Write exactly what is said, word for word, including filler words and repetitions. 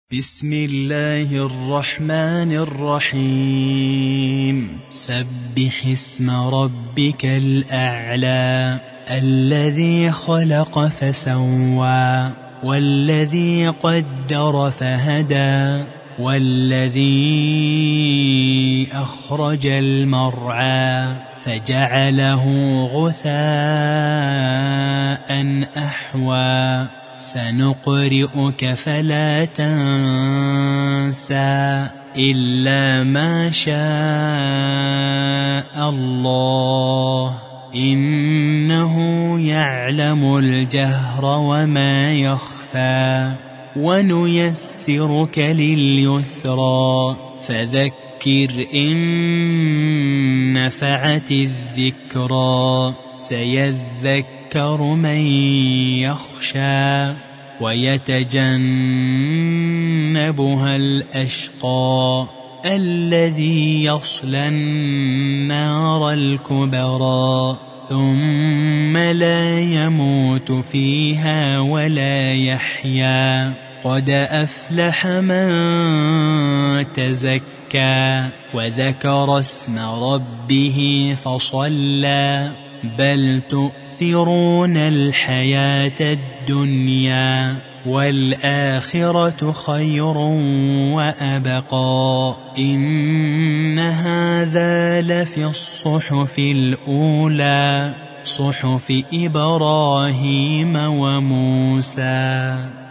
بسم الله الرحمن الرحيم سبح اسم ربك الأعلى الذي خلق فسوى والذي قدر فهدى والذي أخرج المرعى فجعله غثاء أحوى سنقرئك فلا تنسى إلا ما شاء الله إنه يعلم الجهر وما يخفى ونيسرك لليسرى فذكر إن نفعت الذكرى سيذكر من يخشى ويتجنبها الأشقى الذي يصلى النار الكبرى ثم لا يموت فيها ولا يحيا قد أفلح من تزكى وذكر اسم ربه فصلى بل تؤثرون الحياة الدنيا والآخرة خير وأبقى إن هذا لفي الصحف الأولى صحف إبراهيم وموسى.